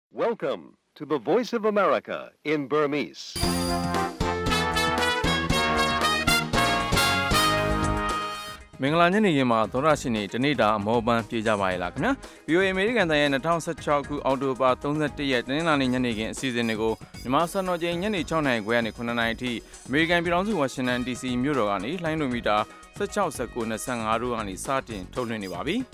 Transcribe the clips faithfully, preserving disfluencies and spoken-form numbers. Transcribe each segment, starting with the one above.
Welcome to the Voice of America in Burmese. ။မင်္ဂလာညနေခင်းမှာသောရရှိနေတနေ့တာအမောပန်းပြေကြပါရဲ့လားခင်ဗျာ။ V O A အမေရိကန်တိုင်းရဲ့၂၀၁၆ခုအောက်တိုဘာ၃၁ရက်တနင်္လာနေ့ညနေခင်းအစီအစဉ်တွေကိုမြန်မာစံတော်ချိန်ညနေ၆နာရီခွဲကနေ၇နာရီအထိအမေရိကန်ပြည်ထောင်စုဝါရှင်တန် D C မြို့တော်ကနေလှိုင်းလိုမီတာ၁၆ ၁၉ ၂၅တို့ကနေစတင်ထုတ်လွှင့်နေပါပြီ။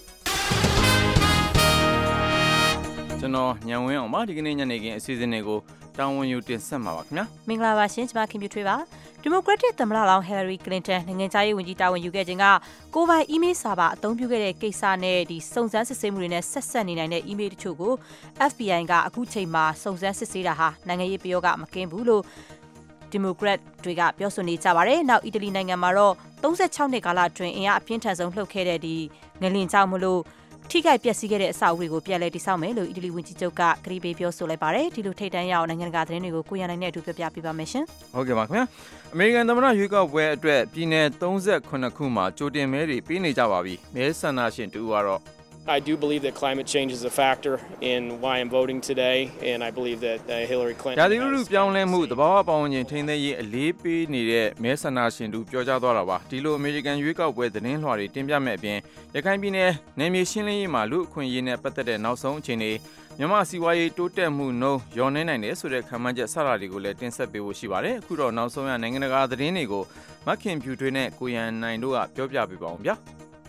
ကျွန်တော်ညံဝင်းအောင်ပါဒီကနေ့ညနေခင်းအစီအစဉ်တွေကိုတာဝန်ယူတင်ဆက်မှာပါခင်ဗျာမင်္ဂလာပါရှင်ကျွန်မခင်ပြထွေးပါဒီမိုကရက်တစ်သမ္မတလောင်းဟီလာရီကလင်တန်နိုင်ငံခြားရေးဝန်ကြီးတာဝန်ယူခဲ့ခြင်းကကိုပိုင်အီးမေးလ်စာပါအသုံးပြုခဲ့တဲ့ကိစ္စနဲ့ဒီစုံစမ်းစစ်ဆေးမှုတွေနဲ့ဆက်ဆက်နေနိုင်တဲ့အီးမေးလ်တချို့ကို F B I ကအခုချိန်မှာစုံစမ်းစစ်ဆေးတာဟာနိုင်ငံရေးပယောဂမကင်းဘူးလို့ဒီမိုကရက်တွေကပြောဆိုနေကြပါတယ်နောက်အီတလီနိုင်ငံမှာတော့၃၆နှစ်ကာလအတွင်းအင်အားအပြင်းထန်ဆုံးလှုပ်ခဲ့တဲ့ဒီငလင်ကြောင့်မလို့ထိခိုက်ပျက်စီးခဲ့တဲ့အဆောက်အဦတွေကိုပြန်လည်တည်ဆောက်မယ်လို့အီတလီဝန်ကြီးချုပ်ကကတိပေးပြောဆိုလိုက်ပါတယ်ဒီလိုထိတ်တန့်ရအောင်နိုင်ငံတကာသတင်းတွေကိုကိုရနိုင်တဲ့အတူပြပြပေးပါမယ်ရှင်ဟုတ်ကဲ့ပါခင်ဗျာအမေရိကန်သမ္မတရွေးကောက်ပွဲအတွက်ပြည်내၃၈ခုမှာကြိုတင်မဲတွေပေးနေကြပါပြီမဲဆန္ဒရှင်တူကတော့ I do believe that climate change is a factor in why I'm voting today, and I believe that uh, Hillary Clinton. ဒါဒီလူပြောင်းလဲမှုသဘာဝပတ်ဝန်းကျင်ထိန်းသိမ်းရေးအလေးပေးနေတဲ့မဲဆန္ဒရှင်တို့ပြောကြားသွားတာပါဒီလိုအမေရိကန်ရွေးကောက်ပွဲသတင်းလွှာတွေတင်ပြမဲ့အပြင်ရခိုင်ပြည်နယ်နယ်မြေရှင်းလင်းရေးမှာလူအခွင့်အရေးနဲ့ပတ်သက်တဲ့နောက်ဆုံးအခြေအနေမြန်မာစီးပွားရေးတိုးတက်မှုနှုန်းလျော့နေနိုင်တယ်ဆိုတဲ့ခန့်မှန်းချက်စတာတွေကိုလည်းတင်ဆက်ပေးဖို့ရှိပါတယ်အခုတော့နောက်ဆုံးရနိုင်ငံတကာသတင်းတွေကိုမခင်ဖြူထွေးနဲ့ကိုရန်နိုင်တို့ကပြောပြပေးပါအောင်ဗျာ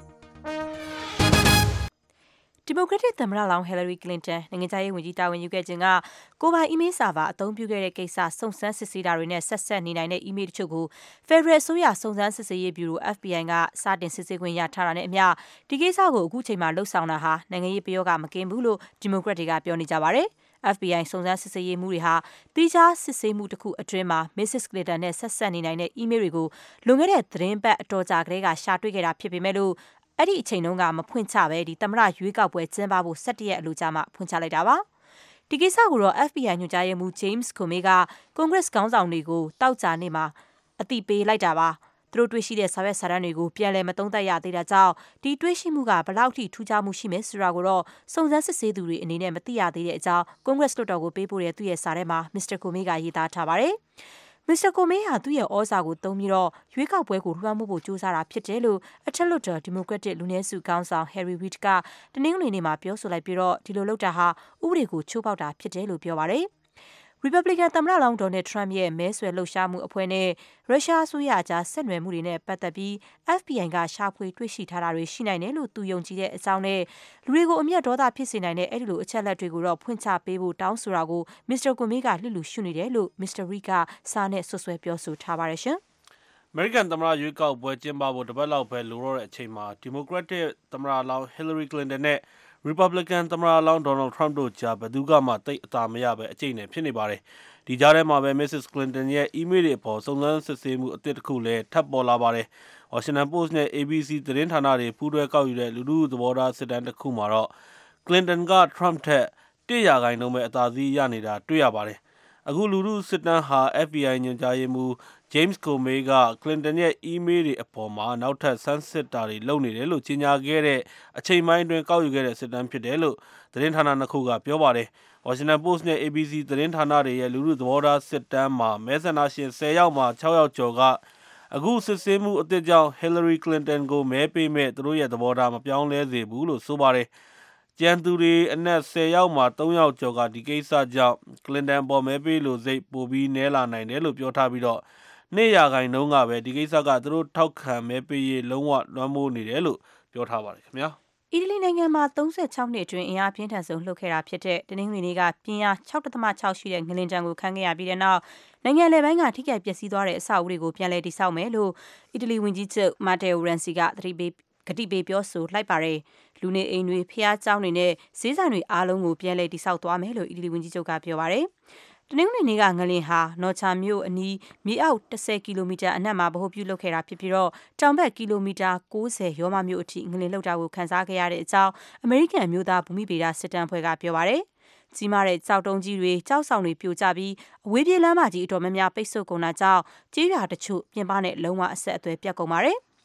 ဒီမိုကရက်တစ်သမ္မတလောင်းဟီလာရီကလင်တန်နိုင်ငံခြားရေးဝန်ကြီးတာဝန်ယူခဲ့ခြင်းကကိုပိုင်အီးမေးလ်စာပါအသုံးပြုခဲ့တဲ့ကိစ္စစုံစမ်းစစ်ဆေးတာတွေနဲ့ဆက်ဆက်နေနိုင်တဲ့အီးမေးလ်တချို့ကို Federal အစိုးရစုံစမ်းစစ်ဆေးရေးဗျူရို F B I ကစတင်စစ်ဆေးခွင့်ရထားတာနဲ့အမျှဒီကိစ္စကိုအခုချိန်မှာလှုပ်ဆောင်တာဟာနိုင်ငံရေးပယောဂမကင်းဘူးလို့ဒီမိုကရက်တွေကပြောနေကြပါတယ်F B I စုံစမ်းစစ်ဆေးရေးမှုတွေဟာတိကျစစ်ဆေးမှုတစ်ခုအတွင်းမှာ Missus Clinton နဲ့ဆက်ဆက်နေနိုင်တဲ့အီးမေးလ်တွေကိုလွန်ခဲ့တဲ့သတင်းပတ်အတော်ကြာကလေးကရှာတွေ့ခဲ့တာဖြစ်ပေမဲ့လို့အဲ့ဒီအချိန်တုန်းကမဖွင့်ချပဲဒီသမ္မတရွေးကောက်ပွဲကျင်းပဖို့၁၁ရက်အလိုကြာမှဖွင့်ချလိုက်တာပါဒီကိစ္စကိုတော့ F B I ညွှန်ကြားရေးမှူး James Comey က Congress ခေါင်းဆောင်တွေကိုတောက်ကြနေ့မှာအသိပေးလိုက်တာပါသူတို့တွေ့ရှိတဲ့စာရွက်စာတမ်းတွေကိုပြန်လည်မသုံးသပ်ရသေးတာကြောင့်ဒီတွေ့ရှိမှုကဘယ်လောက်ထိထူးခြားမှုရှိမယ်ဆိုတာကိုတော့စုံစမ်းစစ်ဆေးသူတွေအနေနဲ့မသိရသေးတဲ့အကြောင်း Congress လွှတ်တော်ကိုပေးပို့တဲ့သူ့ရဲ့စာထဲမှာ Mister Comey ကရေးသားထားပါတယ်Mister Comey ဟာသူ့ရဲ့ဩဇာကိုသုံးပြီးတော့ရွေးကောက်ပွဲကိုလွှမ်းမိုးဖို့ကြိုးစားတာဖြစ်တယ်လို့အထက်လွှတ်တော်ဒီမိုကရက်တစ်လူနည်းစုခေါင်းဆောင် Harry Reid ကတနင်္ဂနွေနေ့မှာပြောဆိုလိုက်ပြီးတော့ဒီလိုလုပ်တာဟာဥပဒေကိုချိုးဖောက်တာဖြစ်တယ်လို့ပြောပါတယ်Republican သမ္မတလောင်း Donald Trump ရဲ့မဲဆွယ်လှုပ်ရှားမှုအဖွဲ့နဲ့ရုရှားအစိုးရအကြားဆက်နွယ်မှုတွေနဲ့ပတ်သက်ပြီး F B I ကရှာဖွေတွေ့ရှိထားတာတွေရှိနိုင်တယ်လို့သူယုံကြည်တဲ့အကြောင်းနဲ့လူတွေကိုအမျက်ဒေါသဖြစ်စေနိုင်တဲ့အဲ့ဒီလိုအချက်လက်တွေကိုတော့ဖွင့်ချပေးဖို့တောင်းဆိုတာကို Mister Comey ကလှစ်လူရှုနေတယ်လို့ Mister Reid ကစာနဲ့ဆွဆွဲပြောဆိုထားပါတယ်ရှင်အမေရိကန်သမ္မတရွေးကောက်ပွဲကျင်းပဖို့တပတ်လောက်ပဲလိုတော့တဲ့အချိန်မှာဒီမိုကရက်တစ်သမ္မတလောင်း Hillary Clinton နဲ့ Republican သမ္မတလောင်း Donald Trump တို့ကြားဘယ်သူကမှတိတ်အသာမရပဲအကျိတ်နဲ့ဖြစ်နေပါတယ်။ဒီကြားထဲမှာပဲ Missus Clinton ရဲ့ email တွေအပေါ်စုံစမ်းစစ်ဆေးမှုအသစ်တစ်ခုလည်းထပ်ပေါ်လာပါတယ်။ Washington Post နဲ့ A B C သတင်းဌာနတွေပူးတွဲကောက်ယူတဲ့လူထုသဘောထားစစ်တမ်းတစ်ခုမှာတော့ Clinton က Trump ထက်တစ်ရာခိုင်နှုန်းပဲအသာစီးရနေတာတွေ့ရပါတယ်။အခုလူထုစစ်တမ်းဟာ F B I ညွှန်ကြားရေးမှူးJames Comey က Clinton ရဲ့ email တွေအပေါ်မှာနောက်ထပ်ဆန်းစစ်တာတွေလုပ်နေတယ်လို့ကြေညာခဲ့တဲ့အချိန်ပိုင်းအတွင်းကောက်ယူခဲ့တဲ့စစ်တမ်းဖြစ်တယ်လို့သတင်းဌာနနှစ်ခုကပြောပါတယ်။ Washington Post နဲ့ A B C သတင်းဌာနတွေရဲ့လူထုသဘောထားစစ်တမ်းမှာမဲဆန္ဒရှင်၁၀ယောက်မှာ၆ယောက်ကျော်ကအခုစစ်ဆေးမှုအသစ်ကြောင့် Hillary Clinton ကိုမဲပေးမဲ့သူတို့ရဲ့သဘောထားမပြောင်းလဲစေဘူးလို့ဆိုပါတယ်။ကျန်သူတွေအနက်၁၀ယောက်မှာ၃ယောက်ကျော်ကဒီကိစ္စကြောင့် Clinton ပေါ်မဲပေးလို့စိတ်ပိုပြီးနည်းလာနိုင်တယ်လို့ပြောထားပြီးတော့နှစ်ရာခိုင်နှုန်းကပဲဒီကိစ္စကသူတို့ထောက်ခံမဲပေးရေးလုံးဝလွှမ်းမိုးနေတယ်လို့ပြောထားပါတယ်ခင်ဗျာအီတလီနိုင်ငံမှာ၃၆နှစ်အတွင်းအင်အားပြင်းထန်ဆုံးလှုပ်ခဲ့တာဖြစ်တဲ့တနင်္ဂနွေနေ့ကပြင်းအား၆.၆ရှိတဲ့ငလင်တံကိုခံခဲ့ရပြီးတဲ့နောက်နိုင်ငံလယ်ပိုင်းကထိခိုက်ပျက်စီးသွားတဲ့အဆောက်အဦတွေကိုပြန်လည်တည်ဆောက်မယ်လို့အီတလီဝန်ကြီးချုပ် Matteo Renzi ကသတိပေးကတိပေးပြောဆိုလိုက်ပါတယ်လူနေအိမ်တွေဖျားကျောင်းတွေနဲ့ဈေးဆိုင်တွေအားလုံးကိုပြန်လည်တည်ဆောက်သွားမယ်လို့အီတလီဝန်ကြီးချုပ်ကပြောပါတယ်တနင်္ဂနွေနေ့ကငလင်ဟာနော်ချာမြို့အနီးမြေအောက်၁၀ကီလိုမီတာအနက်မှာဗဟိုပြုလုပ်ခဲ့တာဖြစ်ပြီးတော့တောင်ဘက်ကီလိုမီတာ၉၀ရောမမြို့အထိငလင်လှုပ်တာကိုခန်းစားခဲ့ရတဲ့အကြောင်းအမေရိကန်မျိုးသားဘူမိဗေဒစစ်တမ်းဖွဲ့ကပြောပါတယ်။ကြီးမားတဲ့ကြောက်တုံးကြီးတွေကြောက်ဆောင်တွေပြိုကျပြီးအဝေးပြေးလမ်းမကြီးအတော်များများပိတ်ဆို့ကုန်တာကြောင့်ကြေးရွာတချို့ပြင်ပနဲ့လုံးဝအဆက်အသွယ်ပြတ်ကုန်ပါတယ်။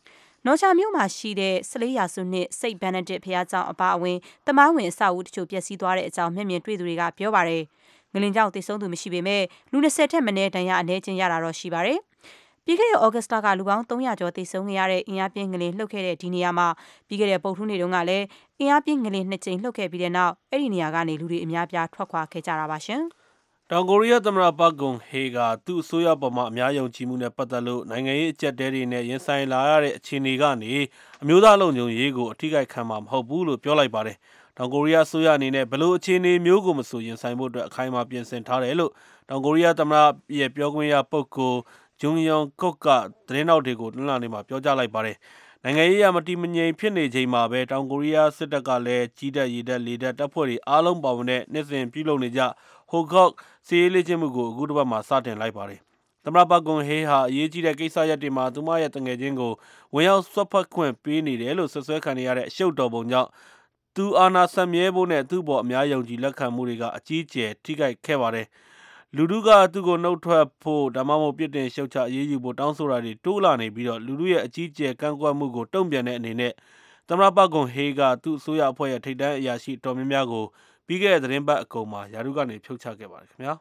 နော်ချာမြို့မှာရှိတဲ့ဆလေးရာစုနှစ်စိတ်ဘန်နဒစ်ဖျားကျောင်းအပါအဝင်တမိုင်းဝင်အဆောက်အဦတချို့ပျက်စီးသွားတဲ့အကြောင်းမျက်မြင်တွေ့သူတွေကပြောပါတယ်။ငလင်ကြောင့်သေဆုံးသူမရှိပေမဲ့လူ၂၀ထက်မနည်းဒဏ်ရာအနည်းချင်းရတာတော့ရှိပါတယ်။ပြီးခဲ့တဲ့ဩဂတ်စ်လကလူပေါင်း၃၀၀ကျော်သေဆုံးခဲ့ရတဲ့အင်အားပြင်းငလင်လှုပ်ခဲ့တဲ့ဒီနေရာမှာပြီးခဲ့တဲ့ပုပ်ထူးနေ့တုန်းကလည်းအင်အားပြင်းငလင်နှစ်ကြိမ်လှုပ်ခဲ့ပြီးတဲ့နောက်အဲ့ဒီနေရာကနေလူတွေအများပြားထွက်ခွာခဲ့ကြတာပါရှင်။တောင်ကိုရီးယားသမ္မတပကွန်ဟေကသူ့အစိုးရပေါ်မှာအများယုံကြည်မှုနဲ့ပတ်သက်လို့နိုင်ငံရေးအကြက်တဲတွေနဲ့ရင်ဆိုင်လာရတဲ့အခြေအနေကနေအမျိုးသားလုံခြုံရေးကိုအထိကိခံမှာမဟုတ်ဘူးလို့ပြောလိုက်ပါတယ်။တောင်ကိုရီးယားအစိုးရအနေနဲ့ဘလို့အခြေအနေမျိုးကိုမဆိုရင်ဆိုင်ဖို့အတွက်အခိုင်အမာပြင်ဆင်ထားတယ်လို့တောင်ကိုရီးယားသမ္မတရဲ့ပြောခွင့်ရပုဂ္ဂိုလ်ဂျွန်ယွန်ကုတ်ကသတင်းတော်တွေကိုတနင်္လာနေ့မှာပြောကြားလိုက်ပါတယ်။နိုင်ငံရေးအမတိမငြိမ်ဖြစ်နေချိန်မှာပဲတောင်ကိုရီးယားစစ်တပ်ကလည်းကြီးတပ်ရေတပ်လေတပ်တပ်ဖွဲ့တွေအားလုံးပါဝင်တဲ့နှစ်စဉ်ပြုလုပ်နေကြဟိုကော့စီရေးလေ့ကျင့်မှုကိုအခုတစ်ပတ်မှာစတင်လိုက်ပါတယ်။သမ္မတပကွန်ဟေဟာအရေးကြီးတဲ့ကိစ္စရပ်တွေမှာသူမရဲ့တငယ်ချင်းကိုဝင်ရောက်ဆွတ်ဖက်ခွင့်ပေးနေတယ်လို့ဆွဆွဲခံနေရတဲ့အရှုပ်တော်ပုံကြောင့်သူအာဏာဆက်မြဲဖို့နဲ့သူ့ဘော်အများယုံကြည်လက်ခံမှုတွေကအကြီးအကျယ်ထိခိုက်ခဲ့ပါတယ်။လူထုကသူ့ကိုနှုတ်ထွက်ဖို့ဒါမှမဟုတ်ပြစ်တင်ရှုတ်ချအရေးယူဖို့တောင်းဆိုတာတွေတိုးလာနေပြီးတော့လူထုရဲ့အကြီးအကျယ်ကန့်ကွက်မှုကိုတုံ့ပြန်တဲ့အနေနဲ့သမ္မတပကွန်ဟေကသူ့အစိုးရအဖွဲ့ရဲ့ထိပ်တန်းအရာရှိတော်များများကိုပြီးခဲ့တဲ့သတင်းပတ်အကုန်မှာယာရုကနေဖြုတ်ချခဲ့ပါတယ်ခင်ဗျာ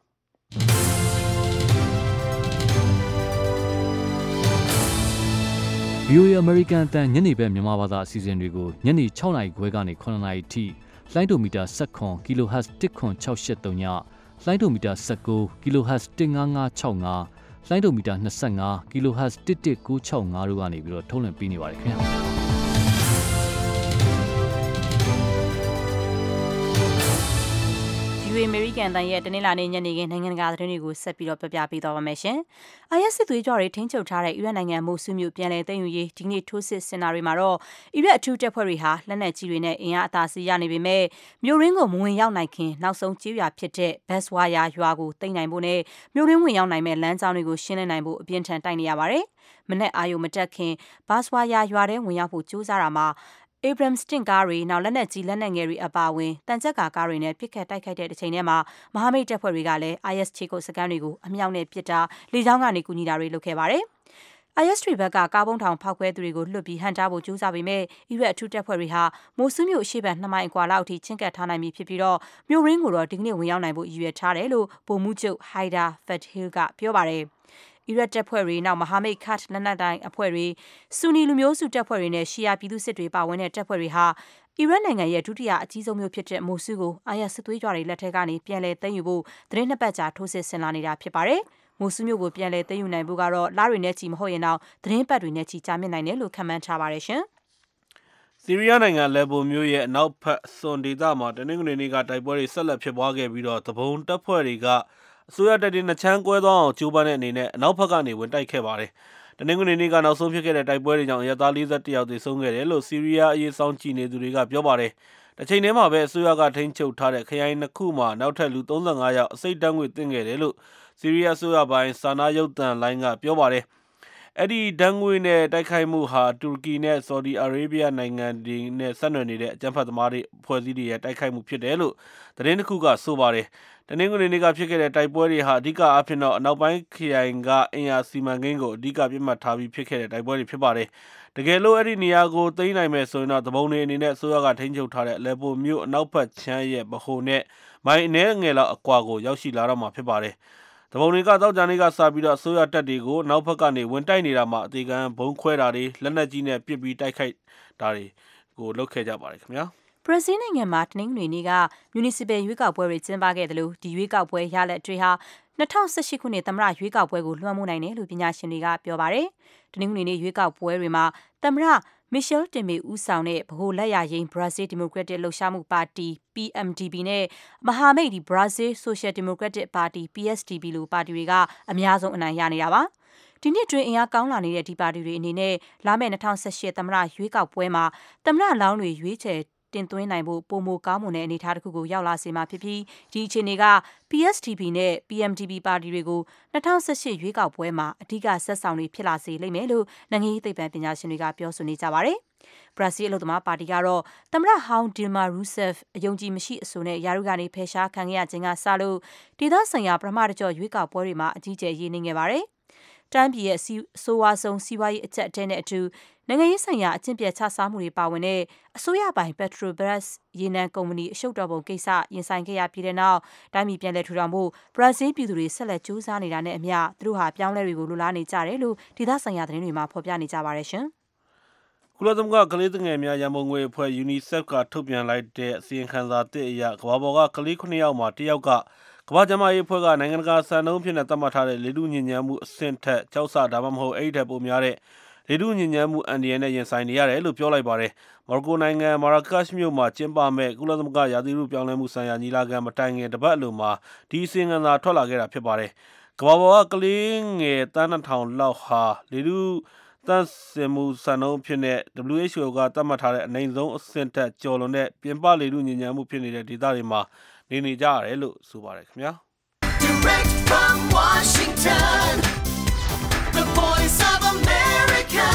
။ ဗီအိုအေ American အသံညနေဘက်မြန်မာဘာသာအစီအစဉ်တွေကိုညနေ၆နာရီခွဲကနေ၇နာရီထိလိုင်းဒိုမီတာ၁၇ kHz တစ်ခွန်၆၈၃ညလိုင်းဒိုမီတာ၁၉ kHz တစ်၅၅၆၅လိုင်းဒိုမီတာ၂၅ kHz တစ်တစ်၉၆၅တို့ကနေပြီးတော့ထုတ်လွှင့်ပေးနေပါတယ်ခင်ဗျာ။ဗီအိုအေ American တန်ရဲ့တနင်္လာနေ့ညနေခင်းနိုင်ငံတကာသတင်းတွေကိုဆက်ပြီးတော့ပြပြပေးသွားပါမယ်ရှင်။ အိုင်အက်စ်စစ်သွေးကြွတွေထိန်းချုပ်ထားတဲ့အီရတ်နိုင်ငံမိုဆူးမြို့ပြန်လည်သိမ်းယူရေးဒီကနေ့ထိုးစစ်ဆင်တာတွေမှာတော့အီရတ်အထူးတပ်ဖွဲ့တွေဟာလက်နက်ကြီးတွေနဲ့အင်အားအသာစီးရနေပေမဲ့မြို့ရင်းကိုမဝင်ရောက်နိုင်ခင်နောက်ဆုံးကြေးရွာဖြစ်တဲ့ဘတ်စ်ဝါယာရွာကိုသိမ်းနိုင်ဖို့နဲ့မြို့ရင်းဝင်ရောက်နိုင်မဲ့လမ်းကြောင်းတွေကိုရှင်းလင်းနိုင်ဖို့အပြင်းထန်တိုက်နေရပါတယ်။မနေ့အာယုံမတက်ခင်ဘတ်စ်ဝါယာရွာထဲဝင်ရောက်ဖို့ကြိုးစားတာမှာAbrams တင့်ကားတွေနောက်လက်နက်ကြီးလက်နက်ငယ်တွေအပါအဝင်တန်ကြပ်ကာကားတွေနဲ့ပစ်ခတ်တိုက်ခိုက်တဲ့တစ်ချိန်တည်းမှာမဟာမိတ်တပ်ဖွဲ့တွေကလည်း အိုင်အက်စ် ခြေကုပ်စခန်းတွေကိုအမြောက်နဲ့ပစ်တာလေကြောင်းကနေကူညီတာတွေလုပ်ခဲ့ပါတယ်။ အိုင်အက်စ် တွေဘက်ကကားပုံးထောင်ဖောက်ခွဲသူတွေကိုလွှတ်ပြီးဟန်တာဖို့ကြိုးစားပေမဲ့အီရတ်အထူးတပ်ဖွဲ့တွေဟာမိုဆူးမြို့အရှေ့ဘက်နှစ်မိုင်အကွာလောက်အထိချင်းကပ်ထားနိုင်ပြီဖြစ်ပြီးတော့မြို့ရင်းကိုတော့ဒီကနေ့ဝင်ရောက်နိုင်ဖို့ရည်ရွယ်ထားတယ်လို့ဗိုလ်မှူးချုပ် Haider Fethi ကပြောပါတယ်။အီရတ်တပ်ဖွဲ့တွေနောက်မဟာမိတ် Kurd လက်နက်တိုင်းအဖွဲ့တွေဆူနီလူမျိုးစုတပ်ဖွဲ့တွေနဲ့ရှီယာပြည်သူစစ်တွေပါဝင်တဲ့တပ်ဖွဲ့တွေဟာအီရတ်နိုင်ငံရဲ့ဒုတိယအကြီးဆုံးမြို့ဖြစ်တဲ့မိုဆူးကိုအိုင်အက်စ်စစ်သွေးကြွတွေလက်ထက်ကနေပြန်လည်သိမ်းယူဖို့သတင်းနှစ်ပတ်ကြာထိုးစစ်ဆင်လာနေတာဖြစ်ပါတယ်။မိုဆူးမြို့ကိုပြန်လည်သိမ်းယူနိုင်ဖို့ကတော့လတွေနဲ့ချီမဟုတ်ရင်တော့သတင်းပတ်တွေနဲ့ချီကြာမြင့်နိုင်တယ်လို့ခန့်မှန်းထားပါတယ်ရှင်။ဆီးရီးယားနိုင်ငံလက်ဘိုမြို့ရဲ့အနောက်ဘက်စွန်ဒေသမှာတနင်္ဂနွေနေ့ကတိုက်ပွဲတွေဆက်လက်ဖြစ်ပွားခဲ့ပြီးတော့သဘုံတပ်ဖွဲ့တွေကအစိုးရတပ်တွေနှချမ်းကွဲသွားအောင်ကြိုးပမ်းတဲ့အနေနဲ့အနောက်ဘက်ကနေဝင်တိုက်ခဲ့ပါတယ်။တနင်္ဂနွေနေ့ကနောက်ဆုံးဖြစ်ခဲ့တဲ့တိုက်ပွဲတွေကြောင့်အရပ်သား၄၁ယောက်သေဆုံးခဲ့တယ်လို့ဆီးရီးယားအရေးစောင့်ကြည့်နေသူတွေကပြောပါတယ်။တစ်ချိန်တည်းမှာပဲအစိုးရကထိန်းချုပ်ထားတဲ့ခရိုင်နှစ်ခုမှာနောက်ထပ်လူ၃၅ယောက်အစိတ်တန်းငွေတင်ခဲ့တယ်လို့ဆီးရီးယားအစိုးရပိုင်းစာနာရုပ်သံလိုင်းကပြောပါတယ်။အဲ့ဒီဒန်းငွေနဲ့တိုက်ခိုက်မှုဟာတူရကီနဲ့ဆော်ဒီအာရေဗျနိုင်ငံတွေနဲ့ဆက်နွယ်နေတဲ့အကြမ်းဖက်သမားတွေဖွဲ့စည်းတွေရဲ့တိုက်ခိုက်မှုဖြစ်တယ်လို့သတင်းတစ်ခုကဆိုပါတယ်။တနင်္ဂနွေနေ့ကဖြစ်ခဲ့တဲ့တိုက်ပွဲတွေဟာအဓိကအားဖြင့်တော့အနောက်ပိုင်းခရိုင်ကအင်အားစီမံကိန်းကိုအဓိကပြစ်မှတ်ထားပြီးဖြစ်ခဲ့တဲ့တိုက်ပွဲတွေဖြစ်ပါတယ်။တကယ်လို့အဲ့ဒီနေရာကိုသိမ်းနိုင်မယ်ဆိုရင်တော့တဘုံတွေအနေနဲ့အစိုးရကထိန်းချုပ်ထားတဲ့လက်ဘိုမြို့အနောက်ဘက်ခြမ်းရဲ့ဗဟိုနဲ့မိုင်အနည်းငယ်လောက်အကွာကိုရောက်ရှိလာတော့မှာဖြစ်ပါတယ်။တဘုံတွေကတောက်ကြနေကစပြီးတော့အစိုးရတပ်တွေကိုနောက်ဘက်ကနေဝင်တိုက်နေတာမှာအသေးခံဘုံခွဲတာတွေလက်နက်ကြီးနဲ့ပစ်ပြီးတိုက်ခိုက်တာတွေကိုလုပ်ခဲ့ကြပါတယ်ခင်ဗျာ။ဘရာဇီးနိုင်ငံမှာတနင်္ဂနွေနေ့ကမြူနီစီပယ်ရွေးကောက်ပွဲတွေကျင်းပခဲ့တယ်လို့ဒီရွေးကောက်ပွဲရလဒ်တွေဟာ၂၀၁၈ခုနှစ်သမ္မတရွေးကောက်ပွဲကိုလွှမ်းမိုးနိုင်တယ်လို့ပညာရှင်တွေကပြောပါတယ်။တနင်္ဂနွေနေ့ရွေးကောက်ပွဲတွေမှာသမ္မတမီရှယ်လ်တင်မေဦးဆောင်တဲ့ဗဟိုလက်ယာယိမ်းဘရာဇီးဒီမိုကရက်တစ်လှုပ်ရှားမှုပါတီ P M D B နဲ့မဟာမိတ်ဒီဘရာဇီးဆိုရှယ်ဒီမိုကရက်တစ်ပါတီ P S D B လိုပါတီတွေကအများဆုံးအနိုင်ရနေတာပါ။ဒီနှစ်တွင်အင်အားကောင်းလာနေတဲ့ဒီပါတီတွေအနေနဲ့လာမယ့်၂၀၁၈သမ္မတရွေးကောက်ပွဲမှာသမ္မတလောင်းတွေရွေးချယ်တင်သွင်းနိုင်ဖို့ပုံမကောင်းမွန်တဲ့အနေအထားတစ်ခုကိုရောက်လာစေမှာဖြစ်ပြီးဒီအခြေအနေက P S D B နဲ့ P M D B ပါတီတွေကို၂၀၁၈ရွေးကောက်ပွဲမှာအဓိကဆက်ဆောင်တွေဖြစ်လာစေလိမ့်မယ်လို့နိုင်ငံရေးသိပ္ပံပညာရှင်တွေကပြောဆိုနေကြပါတယ်။ဘရာဇီးအလို့သမားပါတီကတော့သမ္မတဟောင်းဒီမာရူဆက်အယုံကြည်မရှိအဆိုနဲ့ယာရုကနေဖယ်ရှားခံခဲ့ရခြင်းကစလို့ဒေသဆိုင်ရာပထမတကြော့ရွေးကောက်ပွဲတွေမှာအကြီးကျယ်ရည်နေခဲ့ပါတယ်။တမ်းပြည်ရဲ့ဆိုးဝါးဆုံးစီးပွားရေးအကျပ်အတည်းနဲ့အတူနိုင်ငံရေးဆိုင်ရာအကျင့်ပြတ်ချစားမှုတွေပါဝင်တဲ့အစိုးရပိုင် Petrobras ရေနံကုမ္ပဏီအရှုပ်တော်ပုံကိစ္စရင်ဆိုင်ခဲ့ရပြီးတဲ့နောက်တိုင်းပြည်ပြန်လည်ထူထောင်ဖို့ဘရာဇီးပြည်သူတွေဆက်လက်ကြိုးစားနေတာနဲ့အမျှသူတို့ဟာပြောင်းလဲတွေကိုလိုလားနေကြတယ်လို့ဒေသဆိုင်ရာသတင်းတွေမှာဖော်ပြနေကြပါတယ်ရှင်ကုလသမဂ္ဂကလေးငယ်များရန်ပုံငွေအဖွဲ့ UNICEF ကထုတ်ပြန်လိုက်တဲ့အစီရင်ခံစာသစ်အရကမ္ဘာပေါ်ကကလေးခုနှစ်ယောက်မှာတစ်ယောက်ကကမ္ဘာ့ကျန်းမာရေးအဖွဲ့ကနိုင်ငံတကာစံနှုန်းဖြစ်နေသတ်မှတ်ထားတဲ့လေထုညစ်ညမ်းမှုအဆင့်ထက်ကြောက်စဒါမှမဟုတ်အဲ့ဒီထက်ပိုများတဲ့လေထုညစ်ညမ်းမှုအန္တရာယ်နဲ့ရင်ဆိုင်နေရတယ်လို့ပြောလိုက်ပါတယ်။မော်ရိုကိုနိုင်ငံမာရာကက်ရှ်မြို့မှာကျင်းပမဲ့ကုလသမဂ္ဂရာသီဥတုပြောင်းလဲမှုဆိုင်ရာညီလာခံမတိုင်ခင်တပတ်အလိုမှာဒီအစီရင်ခံစာထွက်လာခဲ့တာဖြစ်ပါတယ်။ကမ္ဘာပေါ်ကကလေးငယ်တန်းနှစ်ထောင်လောက်ဟာလေထုသန့်စင်မှုစံနှုန်းဖြစ်တဲ့ W H O ကသတ်မှတ်ထားတဲ့အနိုင်ဆုံးအဆင့်ထက်ကျော်လွန်တဲ့ပြင်ပလေထုညစ်ညမ်းမှုဖြစ်နေတဲ့ဒေသတွေမှာနေနေကြရတယ်လို့ဆိုပါတယ်ခင်ဗျာ Direct from Washington The Voice of America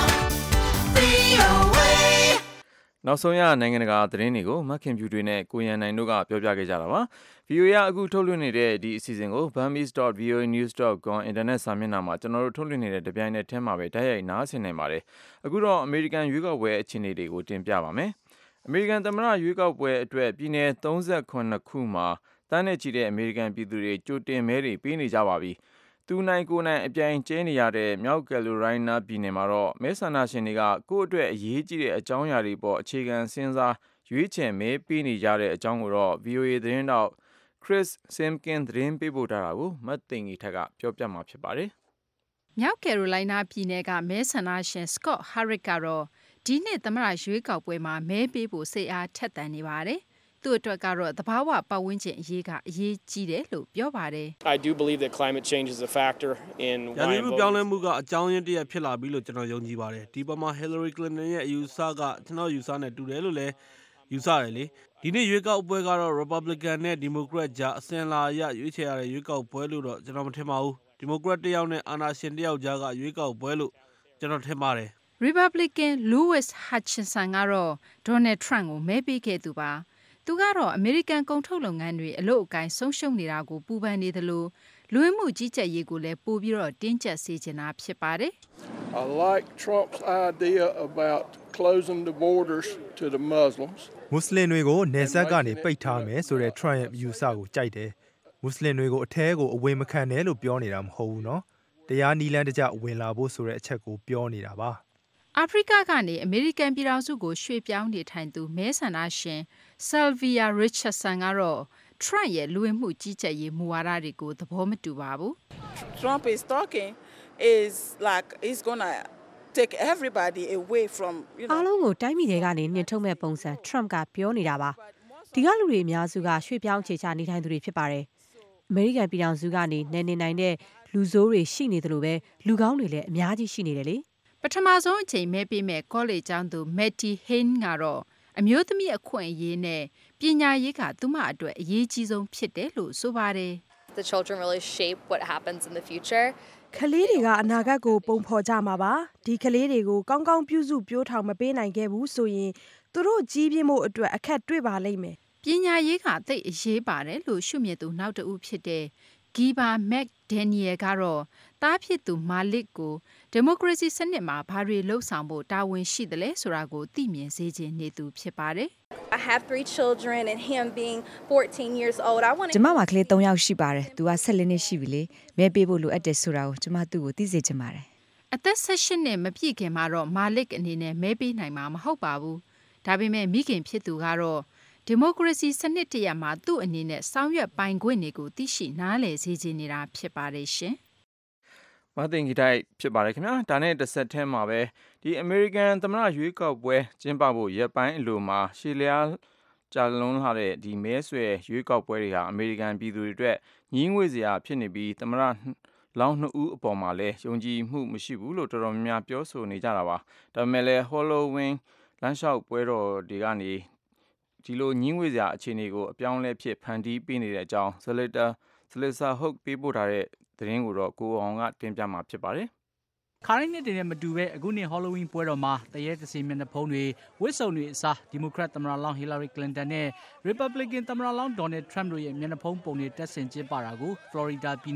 V O A နောက်ဆုံးရနိုင်ငံတကာသတင်းတွေကိုမခင်ဖြူတွေနဲ့ကိုရန်နိုင်တို့ကပြောပြခဲ့ကြတာပါ V O A အခုထုတ်လွှင့်နေတဲ့ဒီအစီအစဉ်ကို burmese dot v o a news dot com အင်တာနက်စာမျက်နှာမှာကျွန်တော်တို့ထုတ်လွှင့်နေတဲ့တပြိုင်နက်တည်းမှာပဲတိုက်ရိုက်နားဆင်နိုင်ပါတယ်အခုတော့အမေရိကန်ရွေးကောက်ပွဲအခြေအနေတွေကိုတင်ပြပါမယ်အမေရိကန်သမ္မတရွေးကောက်ပွဲအတွက်ပြည်내၃၇ခုမှာတန်းနဲ့ချီတဲ့အမေရိကန်ပြည်သူတွေကြိုတင်မဲတွေပေးနေကြပါပြီသူနိုင်ကိုနိုင်အပြိုင်ကျဲနေရတဲ့မြောက်ကယ်လိုရိုင်းနားပြည်နယ်မှာတော့မဲဆန္ဒရှင်တွေကကိုယ့်အတွက်အရေးကြီးတဲ့အကြောင်းအရာတွေပေါ်အခြေခံစဉ်းစားရွေးချယ်မဲပေးနေကြတဲ့အကြောင်းကိုတော့ V O A သတင်းတောက် Chris Simkin သတင်းပေးပို့ထားတာကိုမတ်သိင်ကြီးထက်ကပြောပြမှာဖြစ်ပါတယ်။မြောက်ကယ်ရိုလိုင်းနားပြည်နယ်ကမဲဆန္ဒရှင် Scott Harrick ကတော့ဒီနှစ်သမ္မတရွေးကောက်ပွဲမှာမဲပေးဖို့စိတ်အားထက်သန်နေပါတယ်။သူ့အတွက်ကတော့သဘာဝပတ်ဝန်းကျင်အရေးကအရေးကြီးတယ်လို့ပြောပါတယ်။ I do believe that climate change is a factor in why ရာသီဥတုပြောင်းလဲမှုကအကြောင်းရင်းတစ်ရပ်ဖြစ်လာပြီလို့ကျွန်တော်ယုံကြည်ပါတယ်။ဒီပေါ်မှာ Hillary Clinton ရဲ့အယူဆကကျွန်တော်ယူဆနဲ့တူတယ်လို့လည်းယူဆတယ်လေ။ဒီနေ့ရွေးကောက်ပွဲကတော့ Republican နဲ့ Democrat ကြားအစဉ်လာအရရွေးချယ်ရတဲ့ရွေးကောက်ပွဲလို့တော့ကျွန်တော်မထင်ပါဘူး။ Democrat တစ်ယောက်နဲ့အာဏာရှင်တစ်ယောက်ကြားကရွေးကောက်ပွဲလို့ကျွန်တော်ထင်ပါတယ်။ Republican Louis Hutchinson ကတော့ Donald Trump ကိုမဲပေးခဲ့သူပါ။သူကတော့အမေရိကန်ကုန်ထုတ်လုပ်ငန်းတွေအလို့အကိုင်းဆုံးရှုံးနေတာကိုပူပန်နေတယ်လို့လူဝင်မှုကြီးကြပ်ရေးကိုလည်းပို့ပြီးတော့တင်းကျပ်စေချင်တာဖြစ်ပါတယ်။ I like Trump's idea about closing the borders to the Muslims. မွတ်စလင်တွေကိုနယ်စပ်ကနေပိတ်ထားမယ်ဆိုတဲ့ Trump ရဲ့ယူဆကိုကြိုက်တယ်။မွတ်စလင်တွေကိုအထဲကိုအဝင်မခံနဲ့လို့ပြောနေတာမဟုတ်ဘူးနော်။တရားနီလန်းတကျဝင်လာဖို့ဆိုတဲ့အချက်ကိုပြောနေတာပါ။အာဖရိကကနေအမေရိကန်ပြည်ထောင်စုကိုရွှေ့ပြောင်းနေထိုင်သူမဲဆန္ဒရှင် Sylvia Richardson ကတော့ Trump ရဲ့လူဝင်မှုကြီးကြပ်ရေးမူဝါဒတွေကိုသဘောမတူပါဘူး။ Trump is talking is like he's going to take everybody away from you know အားလုံးကိုတိုင်းပြည်တွေကနေနှင်ထုတ်မဲ့ပုံစံ Trump ကပြောနေတာပါဒီကလူတွေအများစုကရွှေ့ပြောင်းအခြေချနေထိုင်သူတွေဖြစ်ပါတယ်အမေရိကန်ပြည်ထောင်စုကနေနေနေနိုင်တဲ့လူဆိုးတွေရှိနေတယ်လို့ပဲလူကောင်းတွေလည်းအများကြီးရှိနေတယ်လေပထမဆုံးအချိန်မဲပေးမဲ့ကောလိပ်ကျောင်းသူ Matty Hain ကတော့အမျိုးသမီးအခွင့်အရေးနဲ့ပညာရေးကသူမအတွက်အရေးကြီးဆုံးဖြစ်တယ်လို့ဆိုပါတယ် The children really shape what happens in the future. ကလေးတွေကအနာဂတ်ကိုပုံဖော်ကြမှာပါဒီကလေးတွေကိုကောင်းကောင်းပြုစုပြောထောင်မပေးနိုင်ခဲ့ဘူးဆိုရင်သူတို့ကြီးပြင်းမှုအတွက်အခက်တွေ့ပါလိမ့်မယ်ပညာရေးကသိအရေးပါတယ်လို့ရှုမြင်သူနောက်တဦးဖြစ်တဲ့ Giba McDaniel ကတော့တားဖြစ်သူမာလစ်ကိုဒီမိုကရေစီစနစ်မှာဘာတွေလှုပ်ဆောင်ဖို့တာဝန်ရှိတယ်လဲဆိုတာကိုသိမြင်စေခြင်းနေသူဖြစ်ပါတယ် I have three children and him being fourteen years old. I want to ကျမမှာကလေး၃ယောက်ရှိပါတယ်။သူက၁၄နှစ်ရှိပြီလေ။မဲပေးဖို့လိုအပ်တယ်ဆိုတာကိုကျမသူ့ကိုသိစေချင်ပါတယ်။အသက်၁၈နှစ်မပြည့်ခင်မှာတော့မာလစ်အနေနဲ့မဲပေးနိုင်မှာမဟုတ်ပါဘူး။ဒါပေမဲ့မိခင်ဖြစ်သူကတော့ဒီမိုကရေစီစနစ်တရက်မှာသူ့အနေနဲ့ဆောင်ရွက်ပိုင်ခွင့်တွေကိုသိရှိနားလည်စေချင်နေတာဖြစ်ပါတယ်ရှင်။မသိင်္ဂီတိုက်ဖြစ်ပါတယ်ခင်ဗျာဒါနဲ့တစ်ဆက်တည်းမှာပဲဒီအမေရိကန်သမ္မတရွေးကောက်ပွဲကျင်းပဖို့ရက်ပိုင်းအလိုမှာရှေ့လျားကြာလွန်လာတဲ့ဒီမဲဆွယ်ရွေးကောက်ပွဲတွေဟာအမေရိကန်ပြည်သူတွေအတွက်ညှင်းငွေစရာဖြစ်နေပြီးသမ္မတလောင်းနှစ်ဦးအပေါ်မှာလည်းယုံကြည်မှုမရှိဘူးလို့တော်တော်များများပြောဆိုနေကြတာပါဒါပေမဲ့လည်း Halloween လမ်းလျှောက်ပွဲတော်တွေကနေဒီလိုညှင်းငွေစရာအခြေအနေကိုအပြောင်းလဲဖြစ်ဖန်တီးပေးနေတဲ့အကြောင်း Senator Selisa Hook ပေးပို့ထားတဲ့သတင်းကိုတော့ကိုအောင်ကတင်ပြမှာဖြစ်ပါတယ်ခါရင်းနှစ်တွေနဲ့မတူပဲအခုနှစ် Halloween ပွဲတော်မှာတရေတစီမျက်နှာဖုံးတွေဝစ်စုံတွေအစား Democrat သမ္မတလောင်း Hillary Clinton နဲ့ Republican သမ္မတလောင်း Donald Trump တို့ရဲ့မျက်နှာဖုံးပုံတွေတက်ဆင်ကျင်းပတာကို Florida ပြည်နယ်